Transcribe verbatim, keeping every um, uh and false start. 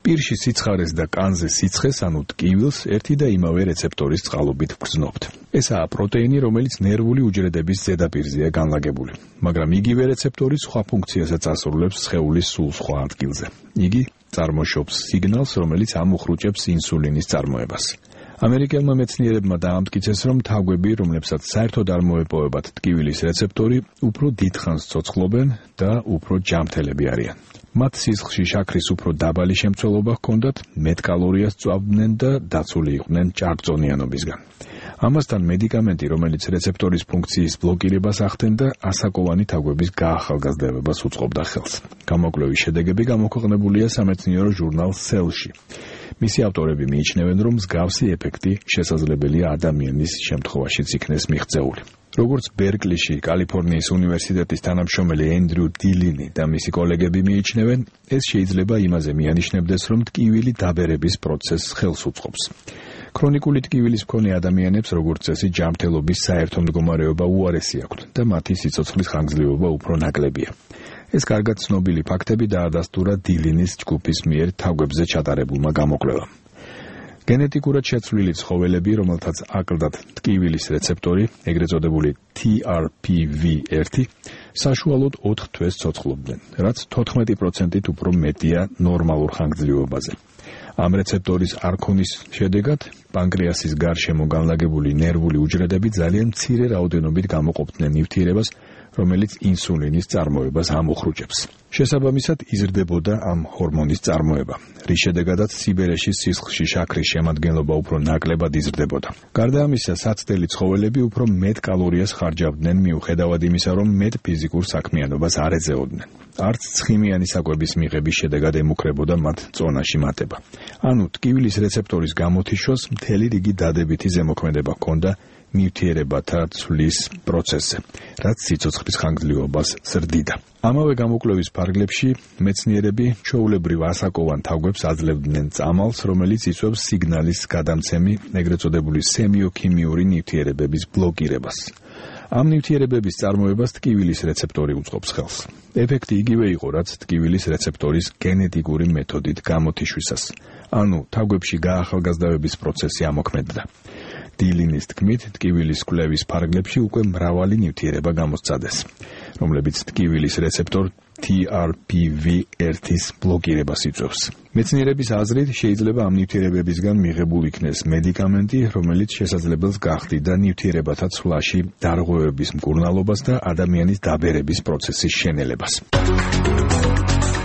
პირში სიცხარეს და კანზე სიცხეს, ანუ ტკივილს, ერთი და იმავე რეცეპტორის წყალობით ვგრძნობთ. ესაა პროტეინი, რომელიც ნერვული უჯრედების ზედაპირზეა განლაგებული, მაგრამ იგივე რეცეპტორი სხვა ფუნქციასაც ასრულებს სხეულის სულ სხვა ადგილზე. იგი წარმოშობს სიგნალს, რომელიც ამოხრუჭებს ინსულინის წარმოებას. ამერიკელმა მეცნიერებმა დაამტკიცეს, რომ თაგვები, რომლებსაც საერთოდ არ მოეპოვებათ ტკივილის რეცეპტორი, უფრო დიდხანს ცოცხლობენ და უფრო ჯამთელები არიან. მათ სისხლში შაქრის უფრო დაბალი შემცველობა ჰქონდათ, მეტ კალორიას წვავდნენ და დაცული იყვნენ ჭარბწონიანობისგან. ამასთან მედიკამენტი, რომელიც რეცეპტორის ფუნქციის ბლოკირებას ახდენდა, ასაკოვანი თაგვების გაახალგაზრდებას უწყობდა ხელს. გამოკვლევის შედეგები გამოქვეყნებულია სამეცნიერო ჟურნალ Cell-ში. მისი ავტორები მიიჩნევენ, რომ მსგავსი ეფექტი შესაძლებელია ადამიანის შემთხვევაშიც იქნეს მიღწეული. როგორც ბერკლიში, კალიფორნიის უნივერსიტეტის თანამშრომელი ენდრიუ დილინი და მისი კოლეგები მიიჩნევენ, ეს შეიძლება იმაზე მიანიშნებდეს, რომ ტკივილი დაბერების პროცესს ხელს უწყობს. ქრონიკული ტკივილის მქონე ადამიანებს, როგორც წესი, ჯამთელობის საერთო მდგომარეობა უარესი აქვთ და მათი სიცოცხლის ხანგრძლივობა უფრო ნაკლებია. ეს კარგად ცნობილი ფაქტები დაადასტურა დილინის ჯგუფის მიერ თაგვებზე ჩატარებულმა გამოკვლევამ. გენეტიკურად შეცვლილი ცხოველები, რომელთაც აკლდათ ტკივილის რეცეპტორი, ეგრეთ წოდებული T R P V one, საშუალოდ ოთხ თვეს ცოცხლობდნენ, რაც თოთხმეტი პროცენტით უფრო მეტია ნორმალურ ხანგრძლივობაზე. ამ რეცეპტორის არ ქონის შედეგად პანკრეასის გარშემო განლაგებული ნერვული უჯრედები ძალიან მცირე რაოდენობით გამოყოფდნენ ნივთიერებას, რომელიც ინსულინის წარმოებას ამოხრუჭებს. შესაბამისად იზრდებოდა ამ ჰორმონის წარმოება, რის შედეგადაც სიბერეში სისხლში შაქრის შემადგენლობა უფრო ნაკლებად იზრდებოდა. გარდა ამისა, საცდელი ცხოველები უფრო მეტ კალორიას ხარჯავდნენ მიუხედავად იმისა, რომ მეტ ფიზიკურ საქმიანობას არ ეწეოდნენ. არც ცხიმიანი საკვების მიღების შედეგად ემუქრებოდა მათ წონაში მატება. ანუ ტკივილის რეცეპტორის გამოთიშვას მთელი რიგი დადებითი ზემოქმედება ჰქონდა ნივთიერებათა ცვლის პროცესზე, რაც სიცოცხლის ხანგრძლივობას ზრდიდა. ამავე გამოკვლევის ფარგლებში მეცნიერები ჩვეულებრივ ასაკოვან თაგვებს აძლევდნენ წამალს, რომელიც იწვევს სიგნალის გადამცემი, ეგრეთ წოდებული სემიოქიმიური ნივთიერებების ბლოკირებას. ამ ნივთიერებების წარმოებას ტკივილის რეცეპტორი უწყობს ხელს. ეფექტი იგივე იყო, რაც ტკივილის რეცეპტორის გენეტიკური მეთოდით გამოთიშვისას, ანუ თაგვებში გაახალგაზრდების პროცესი ამოქმედდა. დილინის თქმით, ტკივილის კვლევის ფარგლებში უკვე მრავალი ნივთიერება გამოსცადეს, რომლებიც ტკივილის რეცეპტორ T R P V one-ის ბლოკირებას იწვევს. მეცნიერების აზრით, შეიძლება ამ ნივთიერებებისგან მიღებულ იქნეს მედიკამენტი, რომელიც შესაძლებელს გახდიდა ნივთიერებათა ცვლაში დარღვევების მკურნალობას და ადამიანის დაბერების პროცესის შენელებას.